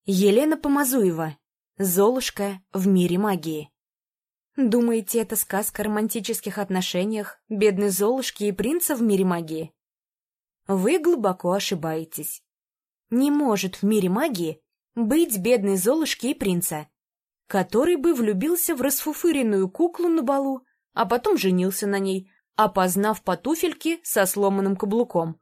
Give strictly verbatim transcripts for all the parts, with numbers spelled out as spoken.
Елена Помазуева. Золушка в мире магии. Думаете, это сказка о романтических отношениях бедной Золушки и принца в мире магии? Вы глубоко ошибаетесь. Не может в мире магии быть бедной Золушки и принца, который бы влюбился в расфуфыренную куклу на балу, а потом женился на ней, опознав по туфельке со сломанным каблуком.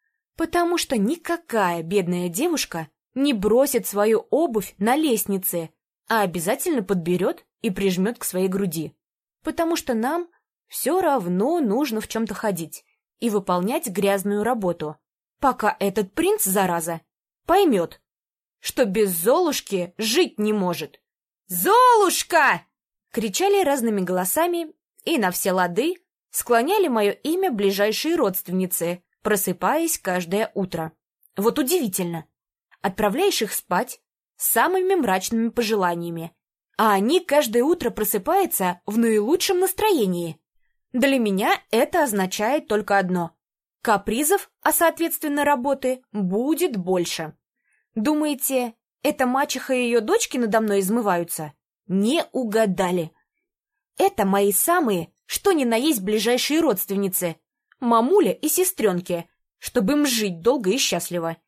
Потому что никакая бедная девушка не бросит свою обувь на лестнице, а обязательно подберет и прижмет к своей груди. Потому что нам все равно нужно в чем-то ходить и выполнять грязную работу, пока этот принц, зараза, поймет, что без Золушки жить не может. «Золушка!» — кричали разными голосами и на все лады склоняли мое имя ближайшие родственницы, просыпаясь каждое утро. Вот удивительно. Отправляешь их спать с самыми мрачными пожеланиями, а они каждое утро просыпаются в наилучшем настроении. Для меня это означает только одно. Капризов, а соответственно работы, будет больше. Думаете, это мачеха и ее дочки надо мной измываются? Не угадали. Это мои самые, что ни на есть ближайшие родственницы, мамуля и сестренки, чтобы им жить долго и счастливо.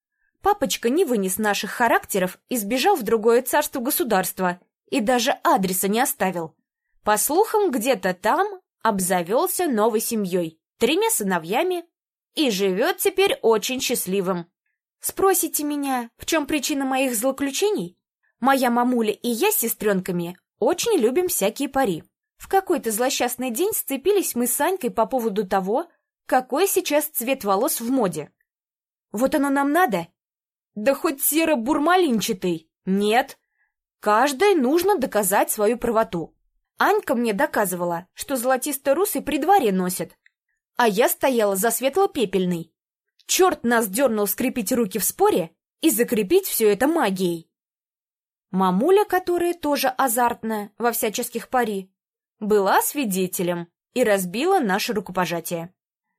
Папочка не вынес наших характеров и сбежал в другое царство-государство, и даже адреса не оставил. По слухам, где-то там обзавелся новой семьей, тремя сыновьями, и живет теперь очень счастливым. Спросите меня, в чем причина моих злоключений? Моя мамуля и я с сестренками очень любим всякие пари. В какой-то злосчастный день сцепились мы с Санькой по поводу того, какой сейчас цвет волос в моде. Вот оно нам надо? Да хоть серо-бурмалинчатый. Нет. Каждой нужно доказать свою правоту. Анька мне доказывала, что золотисто-русый при дворе носят, а я стояла за светло-пепельный. Черт нас дернул скрепить руки в споре и закрепить все это магией. Мамуля, которая тоже азартная во всяческих пари, была свидетелем и разбила наше рукопожатие.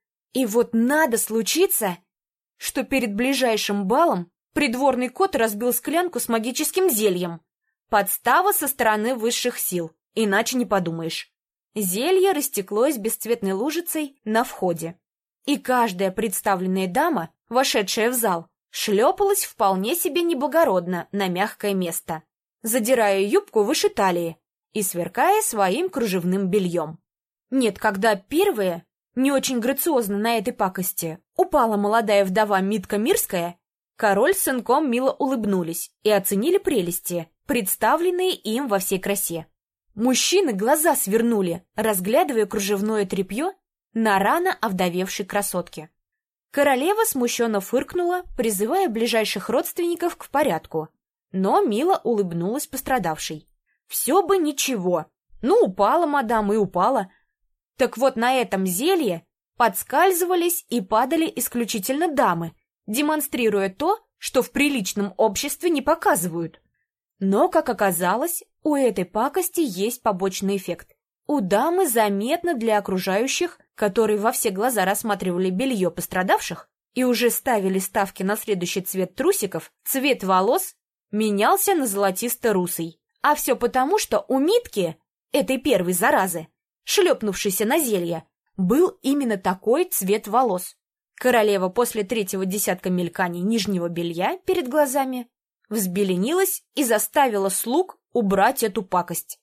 И вот надо случиться, что перед ближайшим балом придворный кот разбил склянку с магическим зельем. Подстава со стороны высших сил, иначе не подумаешь. Зелье растеклось бесцветной лужицей на входе. И каждая представленная дама, вошедшая в зал, шлепалась вполне себе неблагородно на мягкое место, задирая юбку выше талии и сверкая своим кружевным бельем. Нет, когда первая, не очень грациозно на этой пакости, упала молодая вдова Митка Мирская, король с сынком мило улыбнулись и оценили прелести, представленные им во всей красе. Мужчины глаза свернули, разглядывая кружевное тряпье на рано овдовевшей красотке. Королева смущенно фыркнула, призывая ближайших родственников к порядку, но мило улыбнулась пострадавшей. Все бы ничего. Ну, упала мадам и упала. Так вот на этом зелье подскальзывались и падали исключительно дамы, демонстрируя то, что в приличном обществе не показывают. Но, как оказалось, у этой пакости есть побочный эффект. У дамы заметно для окружающих, которые во все глаза рассматривали белье пострадавших и уже ставили ставки на следующий цвет трусиков, цвет волос менялся на золотисто-русый. А все потому, что у Митки, этой первой заразы, шлепнувшейся на зелье, был именно такой цвет волос. Королева после третьего десятка мельканий нижнего белья перед глазами взбеленилась и заставила слуг убрать эту пакость.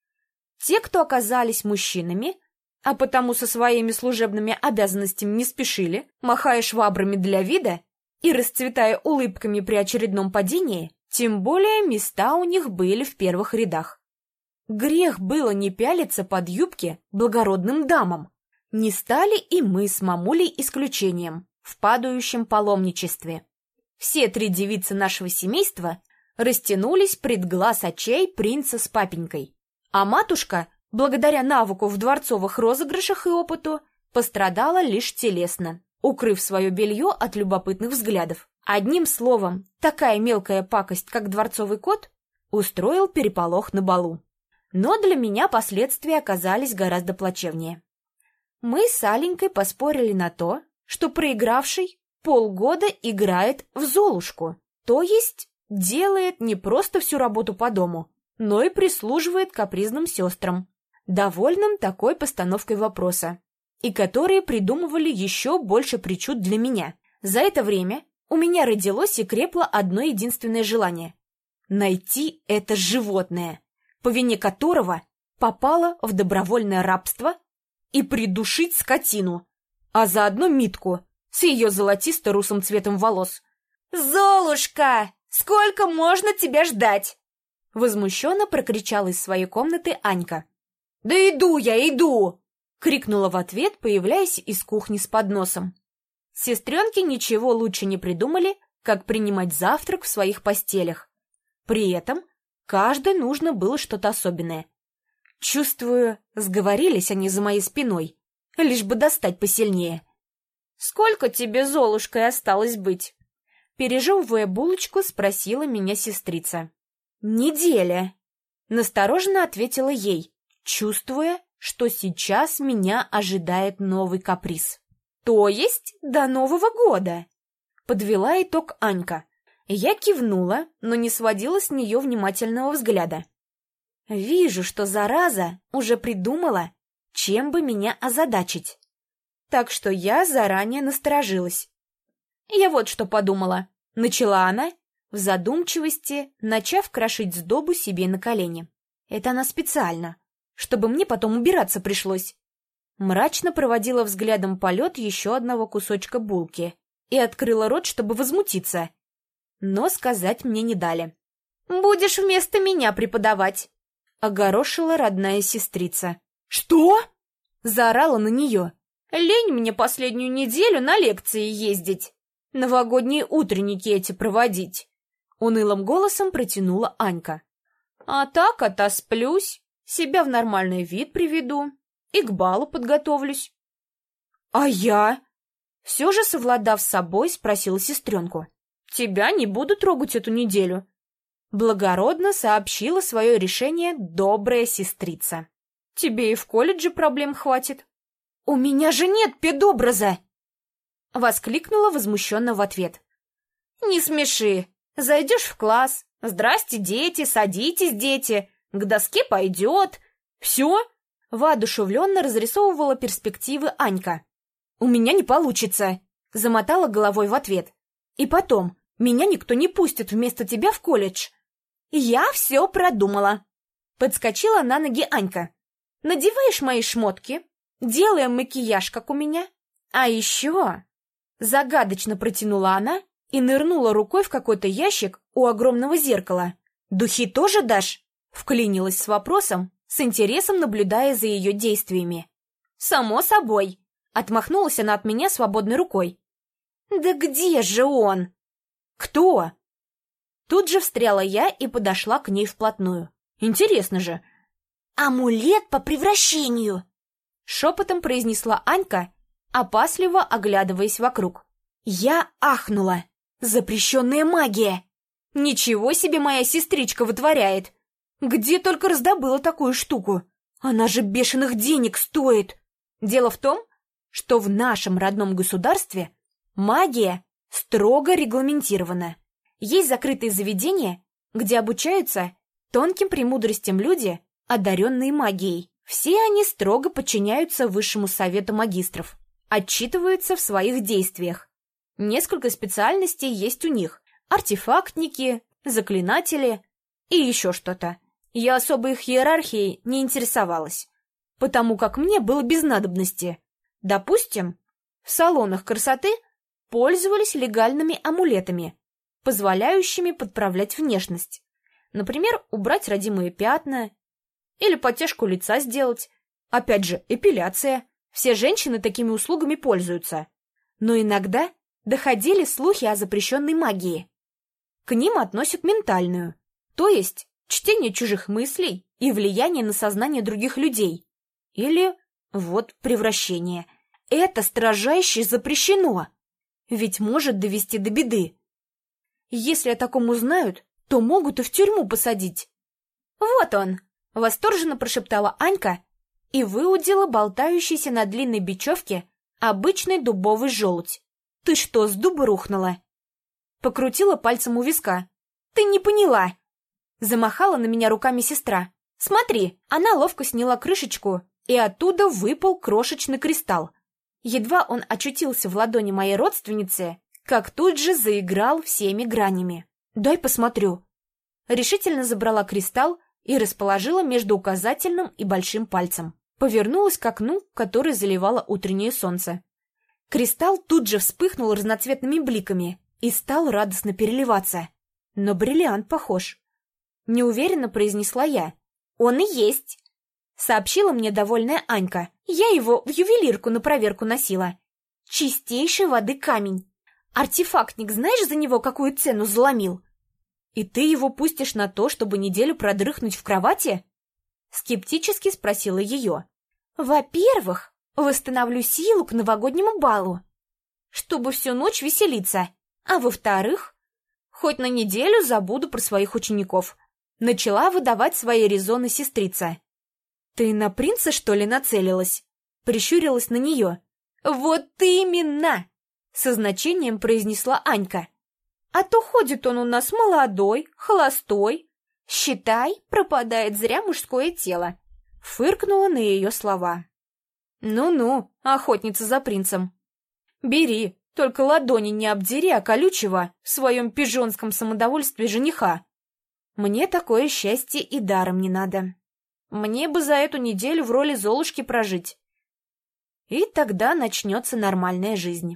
Те, кто оказались мужчинами, а потому со своими служебными обязанностями не спешили, махая швабрами для вида и расцветая улыбками при очередном падении, тем более места у них были в первых рядах. Грех было не пялиться под юбки благородным дамам. Не стали и мы с мамулей исключением в падающем паломничестве. Все три девицы нашего семейства растянулись пред глаз очей принца с папенькой, а матушка, благодаря навыку в дворцовых розыгрышах и опыту, пострадала лишь телесно, укрыв свое белье от любопытных взглядов. Одним словом, такая мелкая пакость, как дворцовый кот, устроил переполох на балу. Но для меня последствия оказались гораздо плачевнее. Мы с Аленькой поспорили на то, что проигравший полгода играет в Золушку, то есть делает не просто всю работу по дому, но и прислуживает капризным сестрам, довольным такой постановкой вопроса, и которые придумывали еще больше причуд для меня. За это время у меня родилось и крепло одно единственное желание — найти это животное, по вине которого попало в добровольное рабство, и придушить скотину, а заодно Митку с ее золотисто-русым цветом волос. «Золушка, сколько можно тебя ждать?» Возмущенно прокричала из своей комнаты Анька. «Да иду я, иду!» — крикнула в ответ, появляясь из кухни с подносом. Сестренки ничего лучше не придумали, как принимать завтрак в своих постелях. При этом каждой нужно было что-то особенное. Чувствую, сговорились они за моей спиной, лишь бы достать посильнее. «Сколько тебе, Золушкой, осталось быть?» Пережевывая булочку, спросила меня сестрица. «Неделя», — настороженно ответила ей, чувствуя, что сейчас меня ожидает новый каприз. «То есть до Нового года?» — подвела итог Анька. Я кивнула, но не сводила с нее внимательного взгляда. Вижу, что зараза уже придумала, чем бы меня озадачить. Так что я заранее насторожилась. Я вот что подумала. Начала она, в задумчивости, начав крошить сдобу себе на колени. Это она специально, чтобы мне потом убираться пришлось. Мрачно проводила взглядом полет еще одного кусочка булки и открыла рот, чтобы возмутиться. Но сказать мне не дали. «Будешь вместо меня преподавать», — огорошила родная сестрица. «Что?» — заорала на нее. «Лень мне последнюю неделю на лекции ездить, новогодние утренники эти проводить», — унылым голосом протянула Анька. «А так отосплюсь, себя в нормальный вид приведу и к балу подготовлюсь». «А я?» — все же, совладав с собой, спросила сестренку. «Тебя не буду трогать эту неделю», — благородно сообщила свое решение добрая сестрица. «Тебе и в колледже проблем хватит». «У меня же нет педобраза!» — воскликнула возмущенно в ответ. «Не смеши. Зайдешь в класс. Здрасте, дети, садитесь, дети. К доске пойдет. Все?» — воодушевленно разрисовывала перспективы Анька. «У меня не получится», — замотала головой в ответ. «И потом, меня никто не пустит вместо тебя в колледж». «Я все продумала», — подскочила на ноги Анька. «Надеваешь мои шмотки, делаем макияж, как у меня. А еще...» Загадочно протянула она и нырнула рукой в какой-то ящик у огромного зеркала. «Духи тоже дашь?» — вклинилась с вопросом, с интересом наблюдая за ее действиями. «Само собой», — отмахнулась она от меня свободной рукой. «Да где же он?» «Кто?» Тут же встряла я и подошла к ней вплотную. «Интересно же!» «Амулет по превращению!» Шепотом произнесла Анька, опасливо оглядываясь вокруг. Я ахнула. «Запрещенная магия! Ничего себе моя сестричка вытворяет! Где только раздобыла такую штуку? Она же бешеных денег стоит!» Дело в том, что в нашем родном государстве магия строго регламентирована. Есть закрытые заведения, где обучаются тонким премудростям люди, одаренные магией. Все они строго подчиняются высшему совету магистров, отчитываются в своих действиях. Несколько специальностей есть у них: артефактники, заклинатели и еще что-то. Я особо их иерархией не интересовалась, потому как мне было без надобности. Допустим, в салонах красоты пользовались легальными амулетами, позволяющими подправлять внешность. Например, убрать родимые пятна или подтяжку лица сделать. Опять же, эпиляция. Все женщины такими услугами пользуются. Но иногда доходили слухи о запрещенной магии. К ним относят ментальную, то есть чтение чужих мыслей и влияние на сознание других людей. Или вот превращение. Это строжайше запрещено, ведь может довести до беды. Если о таком узнают, то могут и в тюрьму посадить. «Вот он!» — восторженно прошептала Анька и выудила болтающийся на длинной бечевке обычный дубовый желудь. «Ты что, с дуба рухнула?» Покрутила пальцем у виска. Ты не поняла!» Замахала на меня руками сестра. «Смотри!» Она ловко сняла крышечку, и оттуда выпал крошечный кристалл. Едва он очутился в ладони моей родственницы, как тут же заиграл всеми гранями. «Дай посмотрю». Решительно забрала кристалл и расположила между указательным и большим пальцем. Повернулась к окну, которое заливало утреннее солнце. Кристалл тут же вспыхнул разноцветными бликами и стал радостно переливаться. Но бриллиант похож. Неуверенно произнесла я. «Он и есть», — сообщила мне довольная Анька. «Я его в ювелирку на проверку носила. Чистейшей воды камень. Артефактник, знаешь, за него какую цену заломил?» «И ты его пустишь на то, чтобы неделю продрыхнуть в кровати?» Скептически спросила ее. «Во-первых, восстановлю силу к новогоднему балу, чтобы всю ночь веселиться. А во-вторых, хоть на неделю забуду про своих учеников». Начала выдавать свои резоны сестрица. «Ты на принца, что ли, нацелилась?» Прищурилась на нее. «Вот именно!» Со значением произнесла Анька. «А то ходит он у нас молодой, холостой. Считай, пропадает зря мужское тело». Фыркнула на ее слова. «Ну-ну, охотница за принцем. Бери, только ладони не обдери, а колючего в своем пижонском самодовольстве жениха. Мне такое счастье и даром не надо. Мне бы за эту неделю в роли Золушки прожить. И тогда начнется нормальная жизнь».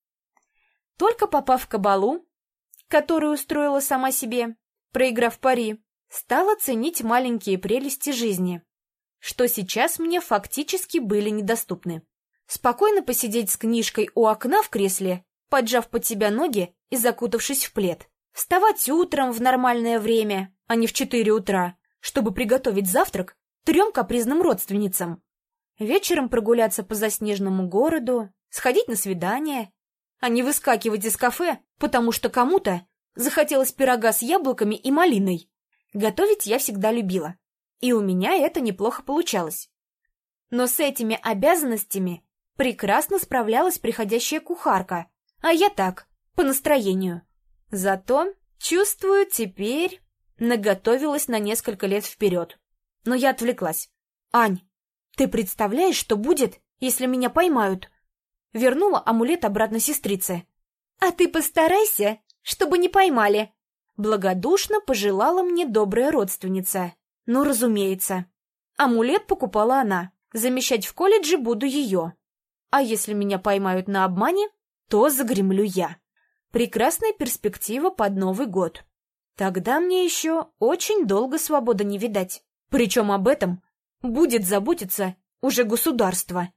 Только попав в кабалу, которую устроила сама себе, проиграв пари, стала ценить маленькие прелести жизни, что сейчас мне фактически были недоступны. Спокойно посидеть с книжкой у окна в кресле, поджав под себя ноги и закутавшись в плед. Вставать утром в нормальное время, а не в четыре утра, чтобы приготовить завтрак трем капризным родственницам. Вечером прогуляться по заснеженному городу, сходить на свидание, а не выскакивать из кафе, потому что кому-то захотелось пирога с яблоками и малиной. Готовить я всегда любила, и у меня это неплохо получалось. Но с этими обязанностями прекрасно справлялась приходящая кухарка, а я так, по настроению. Зато, чувствую, теперь наготовилась на несколько лет вперед. Но я отвлеклась. «Ань, ты представляешь, что будет, если меня поймают?» Вернула амулет обратно сестрице. «А ты постарайся, чтобы не поймали», благодушно пожелала мне добрая родственница. Ну, разумеется. Амулет покупала она. Замещать в колледже буду ее. А если меня поймают на обмане, то загремлю я. Прекрасная перспектива под Новый год. Тогда мне еще очень долго свободы не видать. Причем об этом будет заботиться уже государство.